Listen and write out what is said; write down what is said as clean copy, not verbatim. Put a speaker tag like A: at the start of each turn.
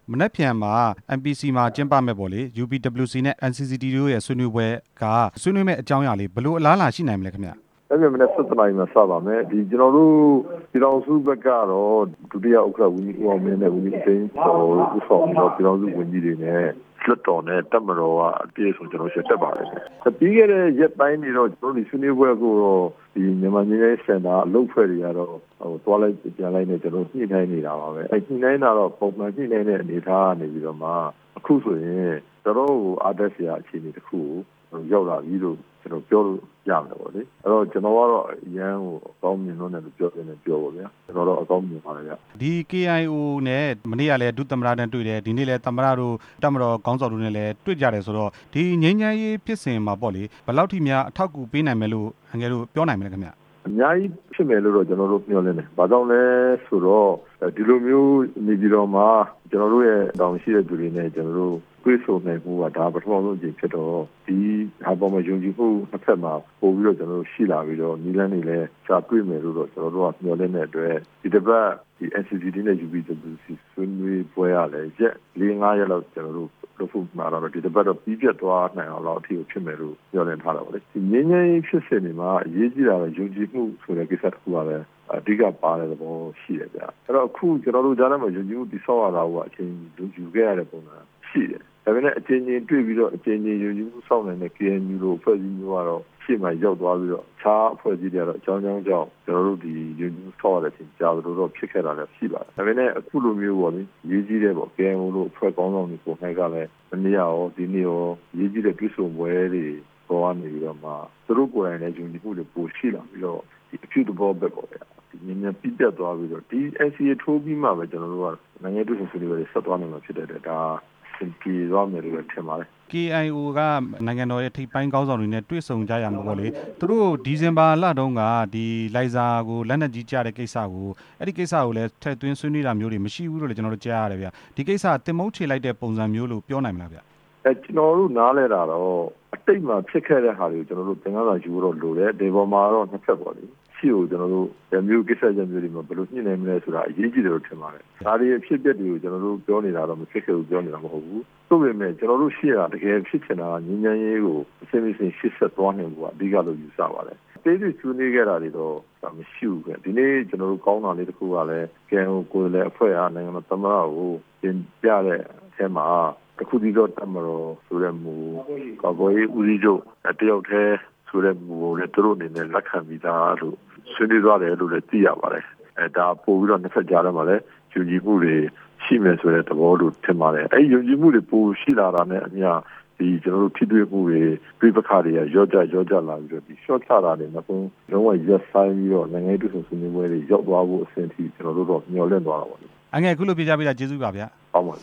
A: မနက်ဖြန်မှာ MPC မှာကျင်းပမဲ့ပေါ့လေ UPWC နဲ့ NCCT တို့ရဲ့ဆွေးနွေးပွဲကဆွေးနွေးမဲ့အကြောင်းအရာလေးဘယ်လိုအလားအလာရှိနိုင်မလဲခင်ဗျ
B: အဲ့ဒီမနေ့7 နာရီမှာစပါမယ်ဒီကျွန်တော်တို့ပြည်တော်စုဘက်ကတော့ဒုတိယဥက္ကဋ္ဌဝန်ကြီးဦးအောင်မင်းနဲ့ဝန်ကြီးသိန်းစောဦးဆောင်တော့ပြည်တော်စုဝန်ကြီးတွေနဲ့လွတ်တော်နဲ့တပ်မတော်ကအပြည့်ဆိုကျွန်တော်ရှင်းတက်ပါတယ်ပြီးခဲ့တဲ့ရက်ပိုင်းတွေတော့ကျွန်တော်ဒီဆွေးနွေးပွဲကိုတော့ဒီမြန်မာနိုင်ငံရေးစင်တာအလုပ်ဖွဲ့တွေကတော့သွားလိုက်ပြန်လိုက်နဲ့ကျွန်တော်ညှိနှိုင်းနေတာပါပဲအဲ့ညှိနှိုင်းတာတော့ပုံမှန်ညှိနှိုင်းတဲ့အနေအထားကနေပြီးတော့မှအခုဆိုရင်တော်တော်အားတက်စရာအခြေအနေတစ်ခုကိုရောက်လာပြီလို့ကျွန်တော်ပြောလို့ရမယ်ပေါ့လေအဲ့တော့ကျွန်တော်ကတော့အရန်ကိုအကောင်းမြင်လို့လည်းပြောတယ်ပြောပါဗျာကျွန်တော်တော့အကောင်းမြင်ပါတယ်ဗျ
A: ဒီ KIO နဲ့မနေ့ကလည်းဒုသမ္မတနဲ့တွေ့တယ်ဒီနေ့လည်းသမ္မတတို့တပ်မတော်ခေါင်းဆောင်တို့နဲ့လည်းတွေ့ကြတယ်ဆိုတော့ဒီငြိမ်းချမ်းရေးဖြစ်စဉ်မှာပေါ့လေဘယ်လောက်ထိများအထောက်အကူပေးနိုင်မယ်လို့အငယ်တို့ပြောနိုင်မလဲခင်ဗျ
B: အများကြီးဖြစ်မယ်လို့တော့ကျွန်တော်တို့ပြောနေတယ်။ဘာကြောင့်လဲဆိုတော့ဒီလိုမျိုးနေပြည်တော်မှာကျွန်တော်တို့ရဲ့တောင်းရှိတဲ့သူတွေနဲ့ကျွန်တော်တို့တွေ့ဆုံနိုင်မှုကဒါပထမဆုံးအကြိမ်ဖြစ်တော့ဒီဟာပေါ်မှာယုံကြည်မှုတစ်ဖက်မှာပို့ပြီးတော့ကျွန်တော်တို့ရှိလာပြီးတော့နီလန်းနေလဲစာတွေ့မယ်လို့တော့ကျွန်တော်တို့ကမျှော်လင့်တဲ့အတွက်ဒီတစ်ပတ်ဒီ NCCT နဲ့ UPWC ဆွေးနွေးပွဲရလဲရက်4-5ရက်လောက်ကျွန်တော်တို့လို့ဖို့မှာတော့ဒီတစ်ပတ်တော့ပြီးပြတ်သွားနိုင်အောင်တော့အထီကိုဖြစ်မယ်လို့ပြောနေထားတာပါလေဒီငင်းငင်းဖြစ်စဉ်တွေမှာအရေးကြီးတာကယုံကြည်မှုဆိုတဲ့ကိစ္စတစ်ခုပါပဲအဓိကပါတဲ့သဘောရှိတယ်ဗျအဲ့တော့အခုကျွန်တော်တို့ကြားထဲမှာယုံကြည်မှုတိဆောက်ရတာကအချိန်ယူခဲ့ရတဲ့ပုံစံရှိတယ်ဒါပေမဲ့အချိန်ချင်းတွေ့ပြီးတော့အချိန်ချင်းယုံကြည်မှုစောင့်နေတဲ့ KNU လို့အဖွဲ့အစည်းမျိုးကတော့ရှေ့မှာရောက်သွားပြီးတော့ခြားအဖွဲ့အစည်းတွေကတော့အကြောင်းကြောင့်ကျွန်တော်တို့ဒီယုံကြည်မှုစောင့်ရတဲ့အချိန်ကြာတော့ဖြစ်ခဲ့တာလည်းရှိပါတယ်ဒါပေမဲ့အခုလိုမျိုးပေါ့လေရေးကြီးတဲ့ပေါ့ KNU လို့အဖွဲ့ကောင်းဆောင်တွေကိုနိုင်ကလည်းမနေ့ရောဒီနေ့ရောရေးကြီးတဲ့ပြည်စုံပွဲတွေပေါ်နေပြီးတော့မှသူတို့ကိုယ်တိုင်လည်းယုံကြည်မှုတွေပိုရှိလာပြီးတော့ဒီအဖြစ်တဘောပဲပေါ့ဗျာဒီနည်းနည်းပြတ်ပြတ်သွားပြီးတော့ဒီ NCA ထိုးပြီးမှပဲကျွန်တော်တို့ကနိုင်ငံတွင်းဆွေးနွေးပွဲဆက်သွားနိုင်မှာဖြစ်တဲ့အတွက်ဒါပြေသွားမယ်လို့ထင်ပါတယ်
A: KIO ကနိုင်ငံတော်ရဲ့ထိပ်ပိုင်းခေါင်းဆောင်တွေနဲ့တွေ့ဆုံကြရမှာပေါ့လေသူတို့ဒီဇင်ဘာလတုန်းကဒီလိုက်ဇာကိုလက်နက်ကြီးကျတဲ့ကိစ္စကိုအဲ့ဒီကိစ္စကိုလည်းထည့်သွင်းဆွေးနွေးတာမျိုးတွေမရှိဘူးလို့လည်းကျွန်တော်တို့ကြားရတယ်ဗျဒီကိစ္စတင်မုန်းချေလိုက်တဲ့ပုံစံမျိုးလို့ပြောနိုင်မလားဗျ
B: ကျွန်တော်တို့နားလဲတာတော့အတိတ်မှာဖြစ်ခဲ့တဲ့ဟာတွေကိုကျွန်တော်တို့သင်ခန်းစာယူတော့လိုတယ်ဒီပေါ်မှာတော့နှစ်ဖက်ပေါ့လေရှိကိုကျွန်တော်တို့မျိုးကိစ္စချက်မျိုးတွေမှာဘယ်လိုညှိနှိုင်းမလဲဆိုတာအရေးကြီးတယ်လို့ထင်ပါတယ်ဒါတွေအဖြစ်အပျက်တွေကိုကျွန်တော်တို့ပြောနေတာတော့မဖြစ်ခဲ့ဘူးပြောနေတာမဟုတ်ဘူးသို့ပေမဲ့ကျွန်တော်တို့ရှေ့ကတကယ်ဖြစ်ချင်တာငြိမ်းချမ်းရေးကိုအစဉ်အဆက်ရှေ့ဆက်သွားနိုင်ဖို့အဓိကလို့ယူဆပါတယ်တေးသည့်ဆွေးနွေးခဲ့တာတွေတော့မရှိဘူးခင်ဒီနေ့ကျွန်တော်တို့ကောင်းတာလေးတစ်ခုကလည်းKNUကိုယ်လည်းအဖွဲ့အားနိုင်ငံတော်သမ္မတကိုပြင်ပြတဲ့အထဲမှာတခုတည်းတော့တပ်မတော်ဆိုတဲ့မူကာကွယ်ရေးဦးစီးချုပ်တယောက်တည်းဆိုတဲ့မူကိုလည်းသူတို့အနေနဲ့လက်ခံပြီးသားလို့ဆွေးနွေးသွားတယ်လို့လည်းသိရပါတယ်ဒါပို့ပြီးတော့နှစ်ဖက်ကြားထဲမှာလည်းယုံကြည်မှုတွေရှိမယ်ဆိုတဲ့သဘောလို့ထင်ပါတယ်အဲဒီယုံကြည်မှုတွေပိုရှိလာတာနဲ့အမျှဒီကျွန်တော်တို့ထိတွေ့မှုတွေပြပခါတွေကရောကြလာပြီးတော့ဒီ short ချတာတွေနောက်ဆုံးလုံးဝရက်ဆိုင်ပြီးတော့နိုင်ငံရေးဆွေးနွေးပွဲတွေရောက်သွားဖို့အဆင့်ထိကျွန်တော်တို့တော့မျှော်လင့်သွားတာပါ
A: အငယ်ခုလိုပြကြပေးတာကျေးဇူးပါဗျာ
B: ဟုတ်ပါ